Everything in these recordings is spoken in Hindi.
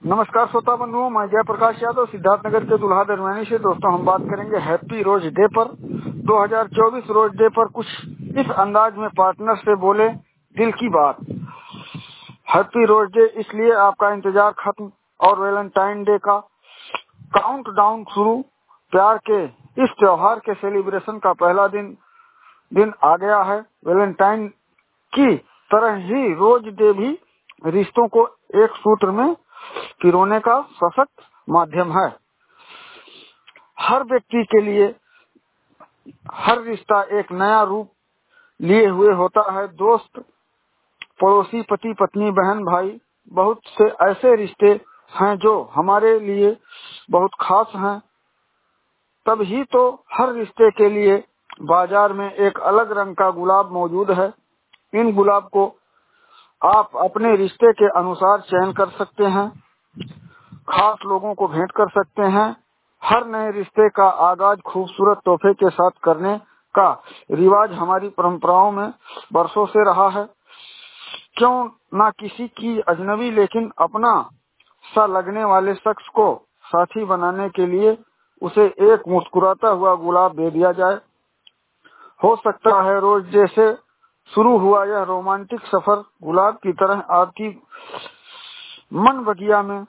नमस्कार श्रोता बंधुओं, मैं जय प्रकाश यादव सिद्धार्थनगर के दुल्हा दरमियानी से। दोस्तों, हम बात करेंगे हैप्पी रोज डे पर। 2024 रोज डे पर कुछ इस अंदाज में पार्टनर से बोले दिल की बात। हैप्पी रोज डे इसलिए आपका इंतजार खत्म और वैलेंटाइन डे का काउंट डाउन शुरू। प्यार के इस त्योहार के सेलिब्रेशन का पहला दिन आ गया है। वैलेंटाइन की तरह ही रोज डे भी रिश्तों को एक सूत्र में पिरोने का सशक्त माध्यम है। हर व्यक्ति के लिए हर रिश्ता एक नया रूप लिए हुए होता है। दोस्त, पड़ोसी, पति पत्नी, बहन भाई, बहुत से ऐसे रिश्ते हैं जो हमारे लिए बहुत खास हैं। तब ही तो हर रिश्ते के लिए बाजार में एक अलग रंग का गुलाब मौजूद है। इन गुलाब को आप अपने रिश्ते के अनुसार चयन कर सकते हैं, खास लोगों को भेंट कर सकते हैं। हर नए रिश्ते का आगाज खूबसूरत तोहफे के साथ करने का रिवाज हमारी परंपराओं में बरसों से रहा है। क्यों ना किसी की अजनबी लेकिन अपना सा लगने वाले शख्स को साथी बनाने के लिए उसे एक मुस्कुराता हुआ गुलाब दे दिया जाए। हो सकता है रोज जैसे शुरू हुआ यह रोमांटिक सफर गुलाब की तरह आपकी मन बगिया में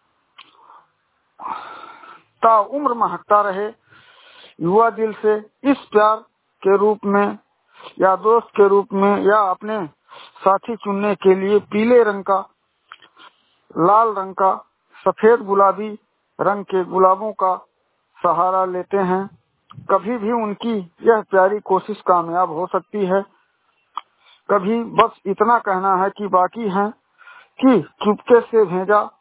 ताउम्र महकता रहे। युवा दिल से इस प्यार के रूप में या दोस्त के रूप में या अपने साथी चुनने के लिए पीले रंग का, लाल रंग का, सफेद गुलाबी रंग के गुलाबों का सहारा लेते हैं। कभी भी उनकी यह प्यारी कोशिश कामयाब हो सकती है। कभी बस इतना कहना है कि बाकी है कि चुपके से भेजा